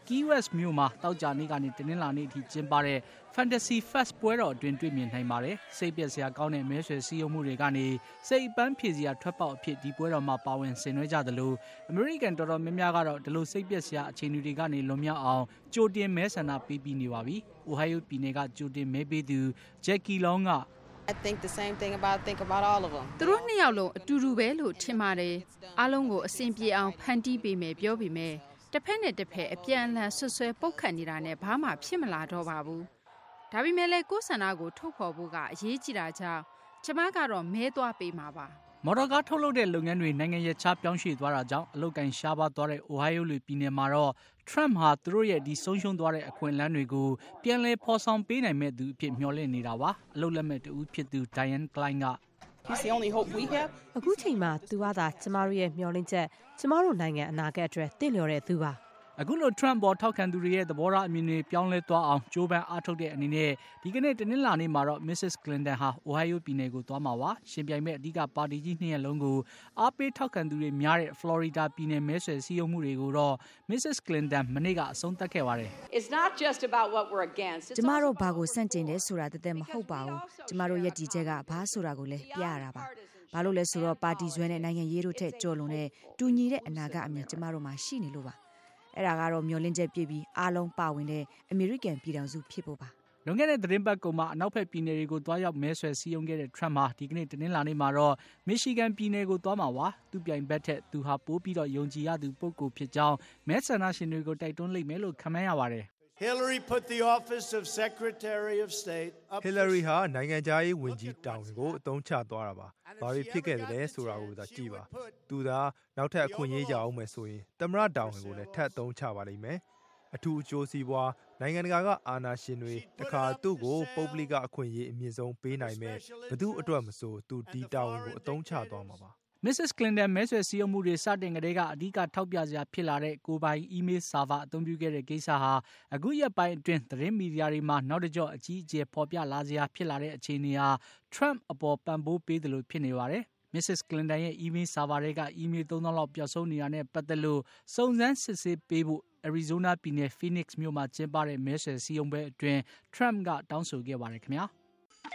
Key West မြို့မှာတောက်ကြနေ့ကနေတင်းလာနေ့အထိကျင်းပတဲ့ Fantasy Fest ပွဲတော်အတွင်းတွေ့မြင်နိုင်ပါတယ်။စိတ်ပျက်စရာကောင်းတဲ့မဲဆွယ်စည်းရုံးမှုတွေကနေစိတ်အပန်းဖြေစရာထွက်ပေါက်အဖြစ်ဒီပွဲတော်မှာပါဝင်ဆင်နွှဲကြသလို American တော်တော်များများကတော့ဒီလိုစိတ်ပျက်စရာအခြေအနေတွေကနေလွန်မြောက်အောင်ကြိုတင်မဲဆန္ဒပေးပြီးနေပါပြီ။ Ohio ပြည်နယ်ကကြိုတင်မဲပေးသူ Jackie Long က I think the same thing about think about all of them သူတို့နှစ်ယောက်လုံးအတူတူပဲလို့ထင်ပါတယ်အားလုံးကိုအဆင်ပြေအောင်ဖန်တီးပေးမယ်ပြောပြီးမယ်တစ်ဖက်နဲ့တစ်ဖက်အပြန်အလှန်ဆွဆွဲပုတ်ခတ်နေတာနဲ့ဘာမှဖြစ်မလာတော့ပါဘူးဒါပေမဲ့လည်းကိုယ်ဆန္ဒကိုထုတ်ဖော်ဖို့ကအရေးကြီးတာကြောင့်ကျမကတော့မဲသွားပေးမှာပါမော်တော်ကားထုတ်လုပ်တဲ့လုပ်ငန်းတွေနိုင်ငံရေးချပြောင်းရွှေ့သွားတာကြောင့်အလုတ်ကန်ရှားပါသွားတဲ့ Ohio လူပြည်နယ်မှာတော့ Trump ဟာသူတို့ရဲ့ဒီဆုံးရှုံးသွားတဲ့အခွင့်အလမ်းတွေကိုပြန်လည်ဖော်ဆောင်ပေးနိုင်မဲ့သူအဖြစ်မျှော်လင့်နေတာပါအလုတ်လက်မဲ့တူဖြစ်သူ Diane Klein က He's the only hope we have အခုချိန်မှာသူကသာကျမတို့ရဲ့မျှော်လင့်ချက်ကျမတို့နိုင်ငံအနာဂတ်အတွက်တင့်လျော်တဲ့သူပါအခုလို Trump ပေါ်ထောက်ခံသူတွေရဲ့သဘောထားအမြင်တွေပြောင်းလဲသွားအောင်ကြိုးပမ်းအားထုတ်တဲ့အနေနဲ့ဒီကနေ့တနင်္လာနေ့မှာတော့ Missus Clinton ဟာ Ohio ပြည်နယ်ကိုသွားမှာပါရှင်ပြိုင်မဲ့အဓိကပါတီကြီးနှစ်ရပ်လုံးကိုအားပေးထောက်ခံသူတွေများတဲ့ Florida ပြည်နယ်မဲဆွယ်စည်းရုံးမှုတွေကိုတော့ Missus Clinton မနေ့ကအဆုံးသတ်ခဲ့ပါတယ် It's not just about what we're against ကျမတို့ဘာကိုစန့်ကျင်တယ်ဆိုတာတသက်မဟုတ်ပါဘူးကျမတို့ယက်တီချက်ကဘာဆိုတာကိုလည်းပြရတာပါဘာလို့လဲဆိုတော့ပါတီဆွဲနဲ့နိုင်ငံရေးတို့ထက်ကြော်လွန်တဲ့တူညီတဲ့အနာဂတ်အမြင်ကျမတို့မှာရှိနေလို့ပါအဲ့ဒါကတော့မျောလင့်ချက်ပြည့်ပြီးအားလုံးပါဝင်တဲ့အမေရိကန်ပြည်ထောင်စုဖြစ်ဖို့ပါလွန်ခဲ့တဲ့သတင်းပတ်ကုန်မှာအနောက်ဘက်ပြည်နယ်တွေကိုတွားရောက်မဲဆွယ်စည်းရုံးခဲ့တဲ့ Trump ဟာဒီကနေ့တနင်္လာနေ့မှာတော့ Michigan ပြည်နယ်ကိုသွားမှာပါသူပြိုင်ဘက်ထက်သူဟာပိုးပြီးတော့ယုံကြည်ရသူပုဂ္ဂိုလ်ဖြစ်ကြောင်းမဲဆန္ဒရှင်တွေကိုတိုက်တွန်းလိမ့်မယ်လို့ခန့်မှန်းရပါတယ် Hillary put the office of Secretary of State up Hillary ဟာနိုင်ငံခြားရေးဝန်ကြီးတာဝန်ကိုအသုံးချသွားတာပါ။ဘာတွေဖြစ်ခဲ့တယ်ဆိုတာကိုသာကြည့်ပါ။သူသာနောက်ထပ်အခွင့်အရေးကြအောင်မယ်ဆိုရင်သမ္မတတာဝန်ကိုလည်းထပ်သုံးချပါလိမ့်မယ်။အထူးအကျိုးစီးပွားနိုင်ငံတကာကအာဏာရှင်တွေတခါသူ့ကိုပုဂ္ဂလိကအခွင့်အရေးအမြင့်ဆုံးပေးနိုင်မယ်။ဘယ်သူအတွက်မဆိုသူဒီတာဝန်ကိုအသုံးချသွားမှာပါ Missus Clinton မဲဆွယ်စည်းရုံးမှုတွေစတင်ကတည်းကအဓိကထောက်ပြစရာဖြစ်လာတဲ့ကိုပိုင် email server အသုံးပြုခဲ့တဲ့ကိစ္စဟာအခုရက်ပိုင်းအတွင်းသတင်းမီဒီယာတွေမှာနောက်တစ်ကြော့အကြီးအကျယ်ဖော်ပြလာစရာဖြစ်လာတဲ့အခြေအနေဟာ Trump အပေါ်ပံ့ပိုးပေးတယ်လို့ဖြစ်နေပါတယ်။ Missus Clinton ရဲ့ email server တွေက email သုံးသောင်းလောက်ပျောက်ဆုံးနေတာနဲ့ပတ်သက်လို့စုံစမ်းစစ်ဆေးပေးဖို့ Arizona ပြည်နယ် Phoenix မြို့မှာကျင်းပတဲ့မဲဆွယ်စည်းရုံးပွဲအတွင်း Trump ကတောင်းဆိုခဲ့ပါတယ်ခင်ဗျာ။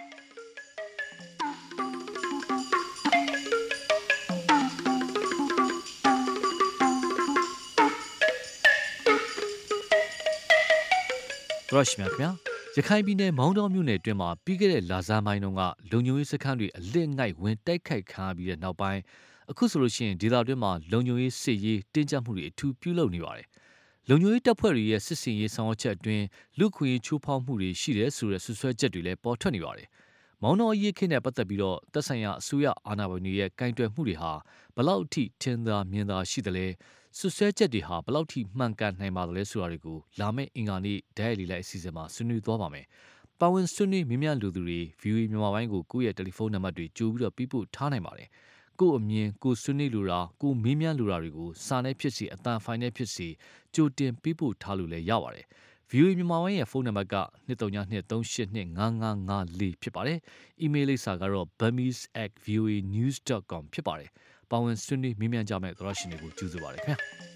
ရရှိမြခင်ဗျာရခိုင်ပြည်နယ်မောင်းတော်မြို့နယ်အတွင်းမှာပြီးခဲ့တဲ့လဆန်းပိုင်းတုန်းကလုံခြုံရေးစခန်းတွေအလစ်ငိုက်ဝင်တိုက်ခိုက်ခံရပြီးတဲ့နောက်ပိုင်းအခုဆိုလို့ရှိရင်ဒေသတွင်းမှာလုံခြုံရေးစစ်ရေးတင်းကျပ်မှုတွေအထူးပြုလုပ်နေပါတယ်လုံခြုံရေးတပ်ဖွဲ့တွေရဲ့စစ်စင်ရေးဆောင်ရွက်ချက်အတွင်းလူခွင့်ချိုးဖောက်မှုတွေရှိတယ်ဆိုတဲ့ဆွဆွဲချက်တွေလည်းပေါ်ထွက်နေပါတယ်မောင်းတော်ရေးခင်းနဲ့ပတ်သက်ပြီးတော့တပ်ဆိုင်ရာအစိုးရအာဏာပိုင်တွေရဲ့ကင်တွယ်မှုတွေဟာဘလောက်အထိထင်သာမြင်သာရှိတယ်လဲဆွဆွဲချက်တွေဟာဘလောက်ထိမှန်ကန်နိုင်ပါသလဲဆိုတာတွေကိုလာမယ့်အင်္ဂါနေ့ဒိုင်ရီလိုက်အစီအစဉ်မှာဆွေးနွေးသွားပါမယ်။ပါဝင်ဆွေးနွေးမြင်မြန်လူသူတွေ ဗီအိုအေ မြန်မာပိုင်းကိုကိုယ့်ရဲ့တယ်လီဖုန်းနံပါတ်တွေကြိုပြီးတော့ပြပို့ထားနိုင်ပါတယ်။ကိုယ့်အမြင်ကိုဆွေးနွေးလိုတာကိုမေးမြန်းလိုတာတွေကိုစာနဲ့ဖြစ်စီအတန်ဖိုင်နဲ့ဖြစ်စီကြိုတင်ပြပို့ထားလို့လည်းရပါတယ်။ ဗီအိုအေ မြန်မာပိုင်းရဲ့ဖုန်းနံပါတ်က နှစ်သုံးနှစ်သုံးရှစ်နှစ်ငါးငါးငါးလေးဖြစ်ပါတယ်။ အီးမေးလ်လိပ်စာကတော့ burmese at v o a news dot com ဖြစ်ပါတယ်။ပါဝင်ဆွေးနွေးမြင်မြန်ကြမယ့်သရရှင်တွေကိုကြိုဆိုပါရစေခင်ဗျာ။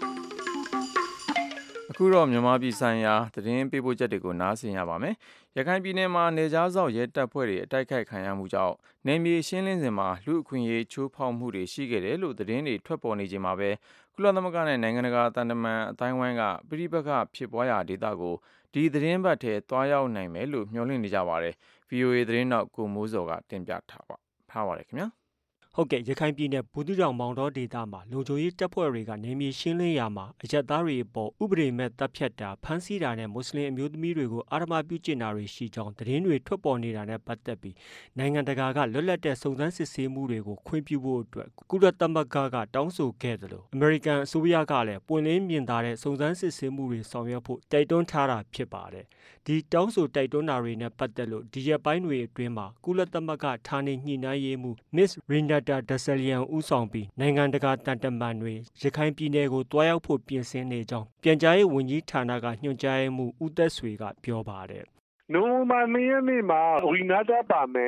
အခုတော့မြန်မာပြည်ဆိုင်ရာသတင်းပေးပို့ချက်တွေကိုနားဆင်ရပါမယ်။ရခိုင်ပြည်နယ်မှာနေကြားစောက်ရဲတပ်ဖွဲ့တွေအတိုက်ခိုက်ခံရမှုကြောင့်နယ်မြေရှင်းလင်းစဉ်မှာလူအခွင့်အရေးချိုးဖောက်မှုတွေရှိခဲ့တယ်လို့သတင်းတွေထွက်ပေါ်နေချိန်မှာပဲကုလသမဂ္ဂနဲ့နိုင်ငံတကာတန်တမန်အတိုင်းဝိုင်းကပြည်ပကဖြစ်ပွားရာဒေသကိုဒီသတင်းပတ်ထဲတွားရောက်နိုင်မယ်လို့မျှော်လင့်နေကြပါတယ်။ ဗီအိုအေသတင်းတောက်ကိုမိုးစောကတင်ပြထားပါထားပါတယ်ခင်ဗျာ။ဟုတ်ကဲ့ရခိုင်ပြည်နယ်ဘူးသီးတောင်မောင်တော်ဒေသမှာလုံခြုံရေးတပ်ဖွဲ့တွေကနေမြေရှင်းလင်းရာမှာအရက်သားတွေအပေါ်ဥပဒေမဲ့တပ်ဖြတ်တာဖမ်းဆီးတာနဲ့မွတ်စလင်အမျိုးသမီးတွေကိုအာရမပြုကျင့်တာတွေရှိကြောင်းသတင်းတွေထွက်ပေါ်နေတာနဲ့ပတ်သက်ပြီးနိုင်ငံတကာကလွတ်လပ်တဲ့စုံစမ်းစစ်ဆေးမှုတွေကိုခွင့်ပြုဖို့အတွက်ကုလသမဂ္ဂကတောင်းဆိုခဲ့တယ်လို့အမေရိကန်အစိုးရကလည်းပွင့်လင်းမြင်သာတဲ့စုံစမ်းစစ်ဆေးမှုတွေဆောင်ရွက်ဖို့တိုက်တွန်းထားတာဖြစ်ပါတယ်။ဒီတောင်းဆိုတိုက်တွန်းတာတွေနဲ့ပတ်သက်လို့ဒီရက်ပိုင်းတွေအတွင်းမှာကုလသမဂ္ဂဌာနေညှိနှိုင်းရေးမှူး Miss Renata Dasalianဦးဆောင်ပြီးနိုင်ငံတကာတန်တမန်တွေရခိုင်ပြည်နယ်ကိုတွားရောက်ဖို့ပြင်ဆင်နေကြောင်းပြန်ကြားရေးဝန်ကြီးဌာနကညွှန်ကြားရေးမှူးဦးသက်ဆွေကပြောပါတယ်။နိုဝင်ဘာ၂ရက်နေ့မှာရီနာတာပါမယ်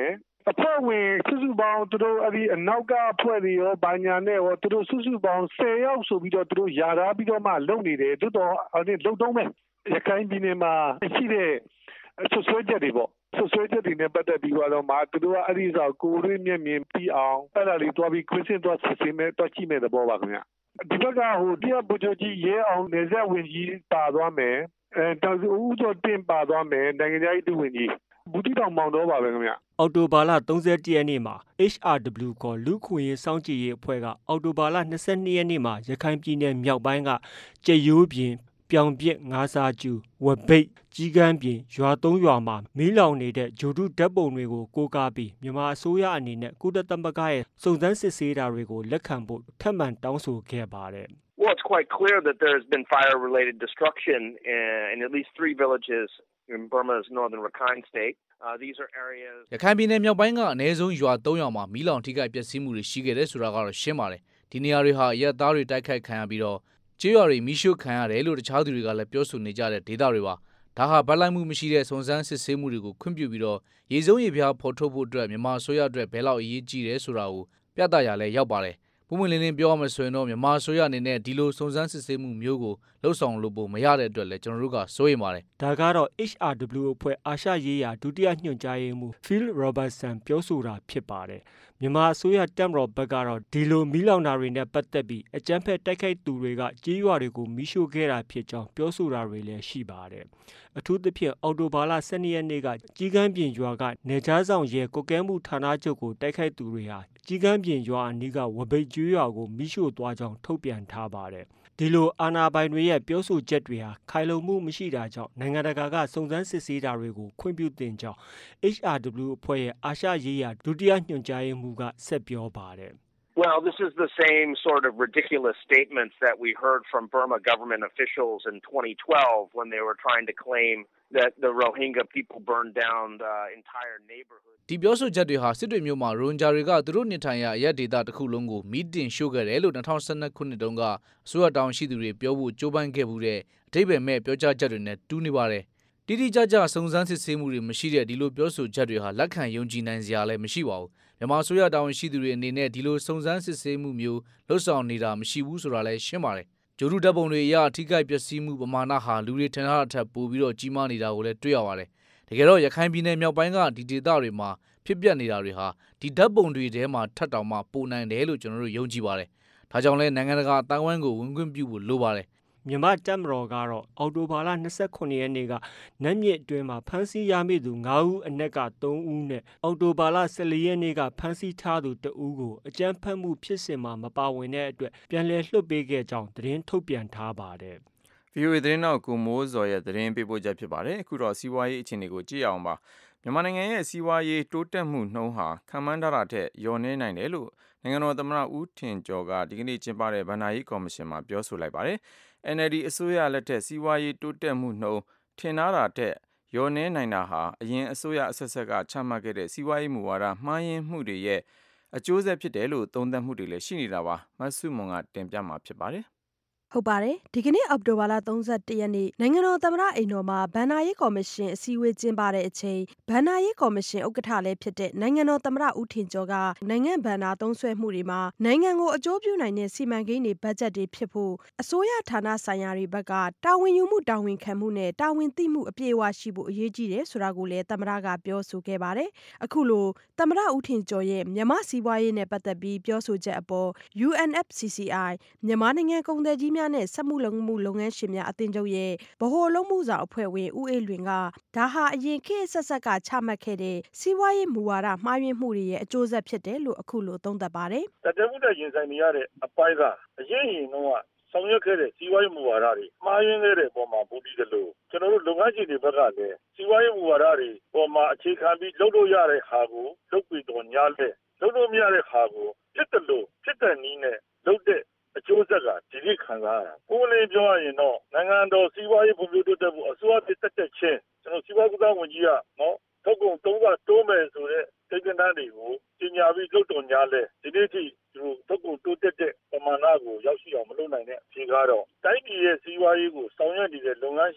အဖွဲ့ဝင်စုစုပေါင်းသူတို့အဲ့ဒီအနောက်ကအဖွဲ့တွေရောဘာညာနဲ့ရောသူတို့စုစုပေါင်းtenယောက်ဆိုပြီးတော့သူတို့ယာထားပြီးတော့မှလုပ်နေတယ်တို့တော့အဲ့ဒီလုံတုံးပဲရခိုင်ပြည်နယ်မှာရှိတဲ့ဆွဆွဲချက်တွေပေါ့ဆွဆွဲချက်တွေနဲ့ပတ်သက်ပြီးတော့မှသူတို့ကအဲ့ဒီဆိုကိုရင်းမျက်မြင်ပြီးအောင်အဲ့ဒါလေးတွားပြီးခွင့်စင်တွားစစ်ဆေးမဲ့တွားကြည့်မဲ့သဘောပါခင်ဗျဒီဘက်ကဟိုတရားပုဂ္ဂိုလ်ကြီးရဲအောင်နေဆက်ဝင်ကြီးပါသွားမယ်အဲတောင်ဦးတော့တင်ပါသွားမယ်နိုင်ငံရေးတူဝင်ကြီးဘူးတီတောင်မောင်တော့ပါပဲခင်ဗျအော်တိုဘာလthirtyရက်နေ့မှာ H R W ခေါ်လူခွင့်ရေးစောင့်ကြည့်ရေးအဖွဲ့ကအော်တိုဘာလtwenty-twoရက်နေ့မှာရခိုင်ပြည်နယ်မြောက်ပိုင်းကကြက်ရိုးပြင်ပြောင်ပြစ်ငါးစာကျူဝပိတ်ကြီးကန်းပြင်ရွာသုံးရွာမှာမီးလောင်နေတဲ့ဂျိုတုဓာတ်ပုံတွေကိုကိုးကားပြီးမြန်မာအစိုးရအနေနဲ့ကုလသမဂ္ဂရဲ့စုံစမ်းစစ်ဆေးတာတွေကိုလက်ခံဖို့ထပ်မံတောင်းဆိုခဲ့ပါတယ် Well, it's quite clear that there's been fire-related destruction in, in at least three villages in Burma's northern Rakhine state. Uh, these are areas. ရခိုင်ပြည်နယ်မြောက်ပိုင်းကအနည်းဆုံးရွာthreeရွာမှာမီးလောင်ထိခိုက်ပျက်စီးမှုတွေရှိခဲ့တယ်ဆိုတာကတော့ရှင်းပါတယ်။ဒီနေရာတွေဟာအရက်သားတွေတိုက်ခိုက်ခံရပြီးတော့ကျေးရွာတွေမီးရှို့ခံရတယ်လို့တခြားသူတွေကလည်းပြောဆိုနေကြတဲ့ဒေသတွေပါ။ဒါဟာဗတ်လိုက်မှုမရှိတဲ့စုံစမ်းစစ်ဆေးမှုတွေကိုခွင့်ပြုပြီးတော့ရေစုံရေပြားဖော်ထုတ်ဖို့အတွက်မြန်မာအစိုးရအတွက်ဘယ်လောက်အရေးကြီးတယ်ဆိုတာကိုပြသရလဲရောက်ပါတယ်။ပုံမှန်လင်းလင်းပြောရမယ်ဆိုရင်တော့မြန်မာအစိုးရအနေနဲ့ဒီလိုစုံစမ်းစစ်ဆေးမှုမျိုးကိုလှုပ်ဆောင်လို့ပို့မရတဲ့အတွက်လည်းကျွန်တော်တို့ကစိုးရိမ်ပါတယ်။ဒါကတော့ H R W အဖွဲ့အာရှရေးရာဒုတိယညွှန်ကြားရေးမှူး Phil Robertson ပြောဆိုတာဖြစ်ပါတယ်။မြန်မာအစိုးရတပ်မတော်ဘက်ကတော့ဒီလိုမီးလောင်တာတွေနဲ့ပတ်သက်ပြီးအကြမ်းဖက်တိုက်ခိုက်သူတွေကကြေးရွာတွေကိုမီးရှို့ခဲ့တာဖြစ်ကြောင်းပြောဆိုတာတွေလည်းရှိပါတယ်။အထူးသဖြင့်အော်တိုဘာလtwelveရက်နေ့ကကြီးကန်းပြင်ရွာကနေကြားဆောင်ရဲကုတ်ကဲမှုဌာနချုပ်ကိုတိုက်ခိုက်သူတွေဟာကြီးကန်းပြင်ရွာအနီးကဝပိတ်ကျွေးရွာကိုမီးရှို့သွားကြောင်းထုတ်ပြန်ထားပါတယ်။ဒီလိုအာဏာပိုင်တွေရဲ့ပြောဆိုချက်တွေဟာခိုင်လုံမှုမရှိတာကြောင့်နိုင်ငံတကာကစုံစမ်းစစ်ဆေးတာတွေကိုခွင့်ပြုသင့်ကြောင်း H R W အဖွဲ့ရဲ့အာရှရေးရာဒုတိယညွှန်ကြားရေးမှူးကဆက်ပြောပါတယ်။ Well, this is the same sort of ridiculous statements that we heard from Burma government officials in twenty twelve when they were trying to claim that the Rohingya people burned down the entire neighborhood. ဒီပြောဆိုချက်တွေဟာစစ်တွေမျိုးမှာရိုဟင်ဂျာတွေကသူတို့နေထိုင်ရာအရက်ဒေသတစ်ခုလုံးကိုမီးတင်ရှို့ခဲ့တယ်လို့twenty twelveခုနှစ်တုန်းကအစိုးရတောင်းရှိသူတွေပြောဖို့ကြိုးပမ်းခဲ့မှုတဲ့အဓိပ္ပာယ်မဲ့ပြောကြားချက်တွေနဲ့တူးနေပါတယ်။တိတိကျကျစုံစမ်းစစ်ဆေးမှုတွေမရှိတဲ့ဒီလိုပြောဆိုချက်တွေဟာလက်ခံယုံကြည်နိုင်စရာလည်းမရှိပါဘူး။မြန်မာအစိုးရတောင်းရှိသူတွေအနေနဲ့ဒီလိုစုံစမ်းစစ်ဆေးမှုမျိုးလှုပ်ဆောင်နေတာမရှိဘူးဆိုတာလည်းရှင်းပါတယ်။ဂျိုရုဓာတ်ပုံတွေအရအထိကိပျက်စီးမှုပမာဏဟာလူတွေထင်ထားတဲ့အထက်ပိုပြီးတော့ကြီးမားနေတာကိုလည်းတွေ့ရပါတယ်။တကယ်တော့ရခိုင်ပြည်နယ်မြောက်ပိုင်းကဒီဒေသတွေမှာဖြစ်ပျက်နေတာတွေဟာဒီဓာတ်ပုံတွေထဲမှာထပ်တောင်မှပိုနိုင်တယ်လို့ကျွန်တော်တို့ယုံကြည်ပါတယ်။ဒါကြောင့်လဲနိုင်ငံတကာအတိုင်းအဝိုင်းကိုဝင်ခွင့်ပြုဖို့လိုပါတယ်။မြန်မာတပ်မတော်ကတော့အော်တိုဘာလtwenty-sevenရက်နေ့ကနတ်မြစ်အတွင်းမှာဖမ်းဆီးရမိသူfiveဦးအနက်ကthreeဦးနဲ့အော်တိုဘာလfourteenရက်နေ့ကဖမ်းဆီးထားသူoneဦးကိုအကြမ်းဖက်မှုဖြစ်စဉ်မှာမပါဝင်တဲ့အတွက်ပြန်လည်လွှတ်ပေးခဲ့ကြောင်းသတင်းထုတ်ပြန်ထားပါတယ်။ V O A သတင်းတော်ကိုမိုးစော်ရဲ့သတင်းပေးပို့ချက်ဖြစ်ပါတယ်။အခုတော့စီးပွားရေးအခြေအနေကိုကြည့်အောင်ပါ။မြန်မာနိုင်ငံရဲ့စီးပွားရေးတိုးတက်မှုနှုန်းဟာခံမှန်းထားတာထက်လျော့နည်းနိုင်တယ်လို့နိုင်ငံတော်သမ္မတဦးထင်ကျော်ကဒီကနေ့ကျင်းပတဲ့ဗဏ္ဍာရေးကော်မရှင်မှာပြောဆိုလိုက်ပါတယ်။ N L D အစိုးရလက်ထက်စီးပွားရေးတိုးတက်မှုနှုန်းထင်ထားတာထက်လျော့နည်းနိုင်တာဟာအရင်အစိုးရအဆက်ဆက်ကချမှတ်ခဲ့တဲ့စီးပွားရေးမူဝါဒမှားယွင်းမှုတွေရဲ့အကျိုးဆက်ဖြစ်တယ်လို့သုံးသပ်မှုတွေလည်းရှိနေတာပါ။မဆုမွန်ကတင်ပြမှာဖြစ်ပါတယ်။ဟုတ်ပါတယ်ဒီကနေ့အောက်တိုဘာလthirty-oneရက်နေ့နိုင်ငံတော်သမ္မတအိမ်တော်မှာဘဏ္ဍာရေးကော်မရှင်အစည်းအဝေးကျင်းပတဲ့အချိန်ဘဏ္ဍာရေးကော်မရှင်ဥက္ကဋ္ဌလည်းဖြစ်တဲ့နိုင်ငံတော်သမ္မတဦးထင်ကျော်ကနိုင်ငံဘဏ္ဍာသုံးစွဲမှုတွေမှာနိုင်ငံကိုအကျိုးပြုနိုင်တဲ့စီမံကိန်းတွေဘတ်ဂျက်တွေဖြစ်ဖို့အစိုးရဌာနဆိုင်ရာတွေဘက်ကတာဝန်ယူမှုတာဝန်ခံမှုနဲ့တာဝန်သိမှုအပြည့်အဝရှိဖို့အရေးကြီးတယ်ဆိုတာကိုလည်းသမ္မတကပြောဆိုခဲ့ပါတယ်အခုလိုသမ္မတဦးထင်ကျော်ရဲ့မြန်မာစီးပွားရေးနဲ့ပတ်သက်ပြီးပြောဆိုချက်အပေါ် U N F C C I မြန်မာနိုင်ငံကုန်သည်ကြီးနဲ့စက်မှုလုပ်မှုလုပ်ငန်းရှင်များအသင်းချုပ်ရဲ့ဗဟိုလုံးမှုဆောင်အဖွဲ့ဝင်ဦးအေးလွင်ကဒါဟာအရင်ခေတ်ဆက်ဆက်ကချမှတ်ခဲ့တဲ့စီးပွားရေးမူဝါဒမှားယွင်းမှုတွေရဲ့အကျိုးဆက်ဖြစ်တယ်လို့အခုလိုသုံးသပ်ပါတယ်။တကယ်မှုတဲ့ရင်ဆိုင်နေရတဲ့အပိုင်းကအရင်ရင်တော့ဆောင်ရွက်ခဲ့တဲ့စီးပွားရေးမူဝါဒတွေမှားယွင်းခဲ့တဲ့အပေါ်မှာပုံပြီးတယ်လို့ကျွန်တော်တို့လုပ်ငန်းရှင်တွေဘက်ကလည်းစီးပွားရေးမူဝါဒတွေပေါ်မှာအခြေခံပြီးလုပ်လို့ရတဲ့ဟာကိုလုပ်ပြီးတော့ညားလဲလုပ်လို့မရတဲ့ဟာကိုဖြစ်တယ်လို့ဖြစ်တဲ့နည်းနဲ့လုပ်တဲ့အကျိုးဆက်ကဒီနေ့ခံစားရတာ။ကိုယ်လေးပြောရရင်တော့နိုင်ငံတော်စီးပွားရေးဖွံ့ဖြိုးတိုးတက်မှုအစိုးရတက်တက်ချင်းကျွန်တော်စီးပွားကူးသန်းဝန်ကြီးကနော်ထုတ်ကုန်သုံးကတိုးမယ်ဆိုတဲ့ကိန်းဂဏန်းတွေကိုကြီးညာပြီးလုပ်တော်ညာလဲဒီနေ့ထိသူထုတ်ကုန်တိုးတက်တဲ့ပမာဏကိုရောက်ရှိအောင်မလုပ်နိုင်တဲ့အဖြေကတော့တိုင်းပြည်ရဲ့စီးပွားရေးကိုဆောင်ရွက်နေတဲ့လုပ်ငန်းရှင်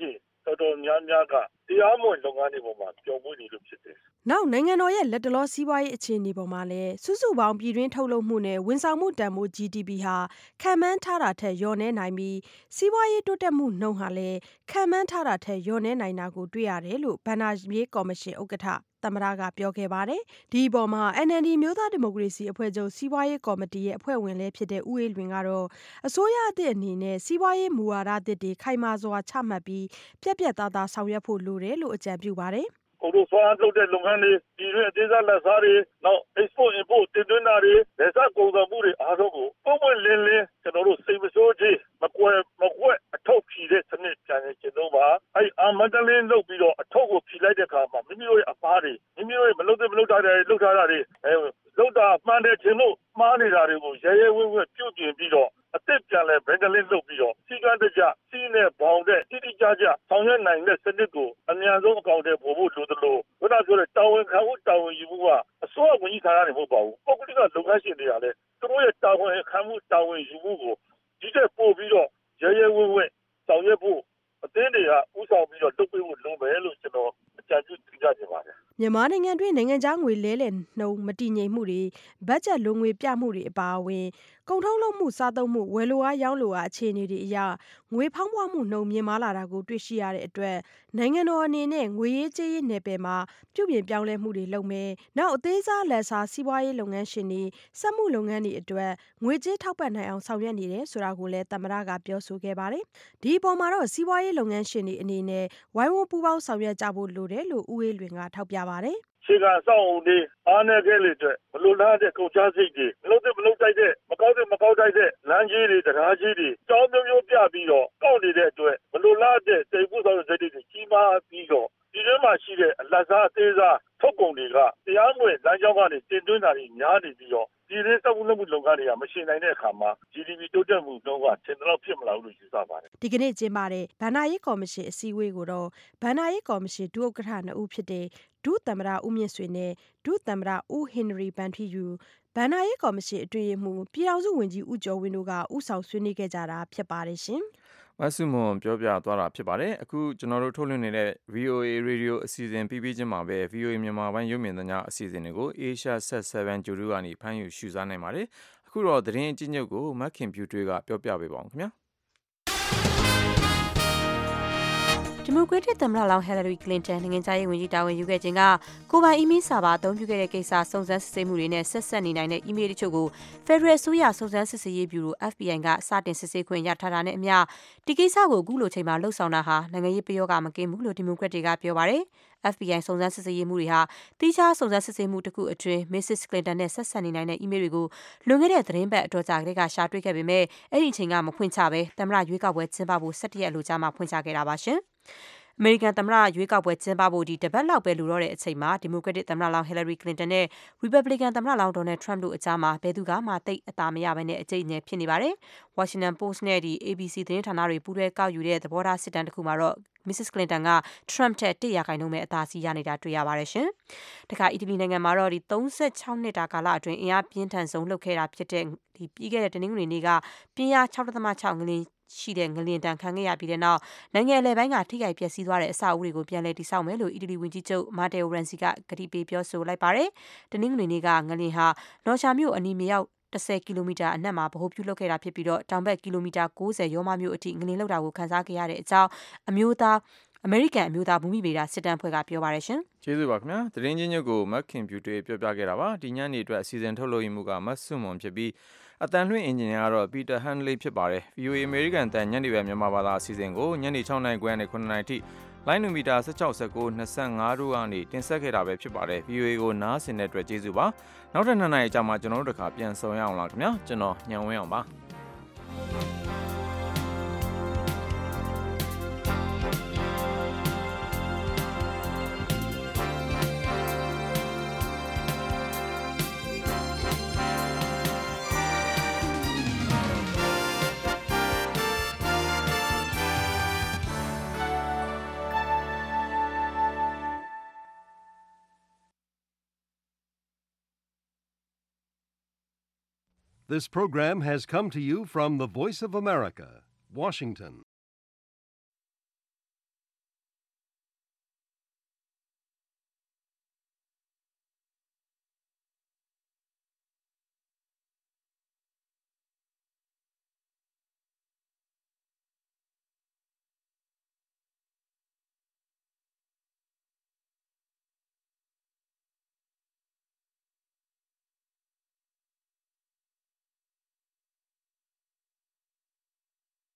တော်တော်များများကတရားမဝင်လုပ်ငန်းတွေပေါ်မှာပျော်မွေ့နေလို့ဖြစ်တယ်။နောက်နိုင်ငံတော်ရဲ့လက်တလောစီးပွားရေးအခြေအနေပေါ်မှာလည်းစုစုပေါင်းပြည်တွင်းထုတ်လုပ်မှုနဲ့ဝန်ဆောင်မှုတန်ဖိုး G D P ဟာခံမှန်းထားတာထက်လျော့နည်းနိုင်ပြီးစီးပွားရေးတိုးတက်မှုနှုန်းဟာလည်းခံမှန်းထားတာထက်လျော့နည်းနိုင်တာကိုတွေ့ရတယ်လို့ဘဏ္ဍာရေးကော်မရှင်ဥက္ကဋ္ဌသမ္မတကပြောခဲ့ပါတယ်။ဒီအပေါ်မှာ N L D မျိုးသားဒီမိုကရေစီအဖွဲ့ချုပ်စီးပွားရေးကော်မတီရဲ့အဖွဲ့ဝင်လည်းဖြစ်တဲ့ဦးအေးလွင်ကတော့အစိုးရအသစ်အနေနဲ့စီးပွားရေးမူဝါဒသစ်တွေခိုင်မာစွာချမှတ်ပြီးပြတ်ပြတ်သားသားဆောင်ရွက်ဖို့လိုတယ်လို့အကြံပြုပါတယ်။ကိုလိုဆွမ်းလုပ်တဲ့လုပ်ငန်းတွေပြည်တွင်းအသေးစားလက်စားတွေနောက် export import တင်သွင်းတာတွေလက်စားကုန်သွယ်မှုတွေအားလုံးကိုပုံမှန်လင်းလင်းကျွန်တော်တို့စိတ်မဆိုးခြင်းမကွယ်မကွက်အထောက်ဖြီတဲ့စနစ်ပြန်နေကျွန်တော်ပါအဲ့အာမန္တလင်းလုပ်ပြီးတော့အထောက်ကိုဖြီလိုက်တဲ့အခါမှာမိမိတို့ရဲ့အပားတွေမိမိတို့ရဲ့မလုပ်တဲ့မလုပ်တာတွေလုပ်ထားတာတွေအဲလုပ်တာမှန်တယ်ခြင်းလို့မှားနေတာတွေကိုရဲရဲဝံ့ဝံ့ပြုတ်ကျင်ပြီးတော့အသက်ပြန်လဲဗန်ဒလင်းလုပ်ပြီးတော့စီကံတကြစီးနဲ့ဘောင်တဲ့တိတိကျကျဆောင်ရွက်နိုင်တဲ့စနစ်ကိုအများဆုံးအကောင့်တွေပေါ်ဖို့လိုသလိုဘုရားပြောတဲ့တာဝန်ခံမှုတာဝန်ယူမှုကအစိုးရဝန်ကြီးဌာနတွေမဟုတ်ပါဘူးပုဂ္ဂလိကလုပ်ငန်းရှင်တွေကလည်းသူတို့ရဲ့တာဝန်ခံမှုတာဝန်ယူမှုကိုဒီတဲ့ပို့ပြီးတော့ရဲရဲဝံ့ဝံ့ဆောင်ရွက်ဖို့အသင်းတွေကဥဆောင်ပြီးတော့လုပ်ပေးဖို့လိုမယ်လို့ကျွန်တော်အကြံပြုတင်ပြချင်ပါတယ်မြန်မာနိုင်ငံတွင်းနိုင်ငံခြားငွေလဲလှယ်နှုန်းမတည်ငြိမ်မှုတွေဘတ်ဂျက်လိုငွေပြမှုတွေအပါအဝင်ကုန်ထုတ်လုပ်မှုစားသုံးမှုဝယ်လိုအားရောင်းလိုအားအခြေအနေတွေအရငွေဖောင်းပွားမှုနှုန်းမြင့်မားလာတာကိုတွေ့ရှိရတဲ့အတွက်နိုင်ငံတော်အနေနဲ့ငွေရေးကြေးရေးနယ်ပယ်မှာပြုပြင်ပြောင်းလဲမှုတွေလုပ်မယ်။နောက်အသေးစားလက်စားစီးပွားရေးလုပ်ငန်းရှင်တွေစက်မှုလုပ်ငန်းတွေအတွက်ငွေကြေးထောက်ပံ့နိုင်အောင်ဆောင်ရွက်နေတယ်ဆိုတာကိုလည်းသမ္မတကပြောဆိုခဲ့ပါတယ်။ဒီအပေါ်မှာတော့စီးပွားရေးလုပ်ငန်းရှင်တွေအနေနဲ့ဝိုင်းဝန်းပူးပေါင်းဆောင်ရွက်ကြဖို့လိုတယ်လို့ဦးအေးလွင်ကထောက်ပြပါတယ်။ခြေကစောင့်အောင်နေအားနေခဲ့လေတဲ့မလိုလားတဲ့ကုန်ချစိတ်တွေမလို့တဲ့မလို့တိုက်တဲ့မကောက်တဲ့မကောက်တိုက်တဲ့လမ်းကြီးတွေတရားကြီးတွေကြောင်းမျိုးမျိုးပြပြီးတော့ကောက်နေတဲ့အတွက်မလိုလားတဲ့စိတ်ကူးဆောင်တဲ့စိတ်တွေကြီးမားပြီးတော့ဒီထဲမှာရှိတဲ့အလတ်စားအသေးစားထုတ်ကုန်တွေကတရားမဝင်လမ်းကြောင်းကနေတင်သွင်းတာတွေများနေပြီးတော့ဒီရင်းစက်မှုလုပ်မှုလုပ်ငန်းတွေကမရှိနိုင်တဲ့အခါမှာ G D P တိုးတက်မှုနှုန်းကထင်တော့ဖြစ်မလာဘူးလို့ယူဆပါတယ်ဒီကနေ့ကျင်းပတဲ့ဘဏ္ဍာရေးကော်မရှင်အစည်းအဝေးကိုတော့ဘဏ္ဍာရေးကော်မရှင်ဒုဥက္ကဋ္ဌနှစ်ဦးဖြစ်တဲ့ဒုသမ္မတဦးမြင့်ဆွေနဲ့ဒုသမ္မတဦးဟင်နရီဗန်ထီယူဘဏ္ဍာရေးကော်မရှင်အတွင်းရေးမှူးပြည်ထောင်စုဝန်ကြီးဦးကျော်ဝင်းတို့ကဦးဆောင်ဆွေးနွေးခဲ့ကြတာဖြစ်ပါတယ်ရှင်မဆုမွန်ပြောပြသွားတာဖြစ်ပါတယ်အခုကျွန်တော်တို့ထုတ်လွှင့်နေတဲ့ V O A Radio အစီအစဉ်ပြီးပြီးချင်းမှာပဲ V O A မြန်မာပိုင်းရုပ်မြင်သံကြားအစီအစဉ်တွေကို Asia Set 7 ဂျိုဒူကနေဖမ်းယူရှုစားနိုင်ပါတယ်အခုတော့သတင်းအကျဉ်းချုပ်ကိုမခင်ဖြူထွေးကပြောပြပေးပါအောင်ခင်ဗျာဒီမိုကရက်တစ်သမ္မတလောင်းဟယ်လရီကလင်တန်နိုင်ငံခြားရေးဝန်ကြီးတာဝန်ယူခဲ့ခြင်းကကိုပိုင်အီးမေးလ်စာပါအသုံးပြုခဲ့တဲ့ကိစ္စစုံစမ်းစစ်ဆေးမှုတွေနဲ့ဆက်ဆက်နေနိုင်တဲ့အီးမေးလ်တချို့ကို Federal ဆိုရစုံစမ်းစစ်ဆေးရေးဗျူရို F B I ကစတင်စစ်ဆေးခွင့်ရထားတာနဲ့အမျှဒီကိစ္စကိုအခုလိုချိန်မှာလှုပ်ဆောင်တာဟာနိုင်ငံရေးပယောဂမကင်းဘူးလို့ဒီမိုကရက်တွေကပြောပါတယ်။ F B I စုံစမ်းစစ်ဆေးရေးမှုတွေဟာတိကျစုံစမ်းစစ်ဆေးမှုတစ်ခုအတွင်း Missus Clinton နဲ့ဆက်ဆက်နေနိုင်တဲ့အီးမေးလ်တွေကိုလွန်ခဲ့တဲ့သတင်းပတ်အတော်ကြာကလေးကရှာတွေ့ခဲ့ပေမဲ့အဲ့ဒီအချိန်ကမဖွင့်ချဘဲသမ္မတရွေးကောက်ပွဲကျင်းပဖို့၁၁ရက်အလိုကြာမှဖွင့်ချခဲ့တာပါရှင်။အမေရိကန်သမ္မတရွေးကောက်ပွဲကျင်းပဖို့ဒီတပတ်လောက်ပဲလိုတော့တဲ့အချိန်မှာဒီမိုကရက်တစ်သမ္မတလောင်းဟီလာရီကလင်တန်နဲ့ရီပတ်ဘလီကန်သမ္မတလောင်းဒေါ်နယ်ထရမ့်တို့အကြားမှာဘယ်သူကမှတိတ်အသာမရဘဲနဲ့အကျိတ်အနယ်ဖြစ်နေပါတယ်။ Washington Post နဲ့ဒီ A B C သတင်းဌာနတွေပူးတွဲကောက်ယူတဲ့သဘောထားစစ်တမ်းတစ်ခုမှာတော့ Missus Clinton က Trump ထက်တစ်ရာခိုင်နှုန်းပဲအသာစီးရနေတာတွေ့ရပါတယ်ရှင်။တခါအီတလီနိုင်ငံမှာတော့ဒီ၃၆နှစ်တာကာလအတွင်းအင်အားပြင်းထန်ဆုံးလှုပ်ခဲ့တာဖြစ်တဲ့ဒီပြီးခဲ့တဲ့တနင်္ဂနွေနေ့ကပြင်းအား ၆.၆ ငလျင်ရှိတဲ့ငလျင်တန်ခံခဲ့ရပြီးတဲ့နောက်နိုင်ငံအလယ်ပိုင်းကထိခိုက်ပျက်စီးသွားတဲ့အဆောက်အဦတွေကိုပြန်လည်တည်ဆောက်မယ်လို့အီတလီဝန်ကြီးချုပ်မာတေအိုရန်စီကကတိပေးပြောဆိုလိုက်ပါတယ်။တနင်္ဂနွေနေ့ကငလျင်ဟာနော်ရှာမြို့အနီးမြောက်၁၀ကီလိုမီတာအနက်မှာဗဟိုပြုလုပ်ခဲ့တာဖြစ်ပြီးတော့တောင်ဘက်ကီလိုမီတာ၉၀ရောမမြို့အထိငလျင်လောက်တာကိုခန်းစားခဲ့ရတဲ့အကြောင်းအမျိုးသားအမေရိကန်အမျိုးသားဘူမိဗေဒစစ်တမ်းဖွဲ့ကပြောပါတယ်ရှင်ကျေးဇူးပါခင်ဗျာသတင်းချင်းချုပ်ကိုမက်ခင်ပြူတွေပြောပြခဲ့တာပါဒီညနေအတွက်အစီအစဉ်ထုတ်လုပ်မှုကမတ်ဆွမွန်ဖြစ်ပြီးအတန်လွှင့်အင်ဂျင်နီယာကတော့ပီတာဟန်လေးဖြစ်ပါတယ် V O A အမေရိကန်တန်ညနေပဲမြန်မာဘာသာအစီအစဉ်ကိုညနေ၆နာရီခွဲနဲ့ခုနှစ်နာရီထိလိုင်းနူမီတာ၁၆ ၁၉ ၂၅တို့ကနေတင်ဆက်ခဲ့တာပဲဖြစ်ပါတယ် V O A ကိုနားဆင်တဲ့အတွက်ကျေးဇူးပါနောက်ထပ်နှစ်နာရီကြာမှကျွန်တော်တို့တခါပြန်ဆုံရအောင်လားခင်ဗျာကျွန်တော်ညံဝင်းအောင်ပါ This program has come to you from the Voice of America, Washington.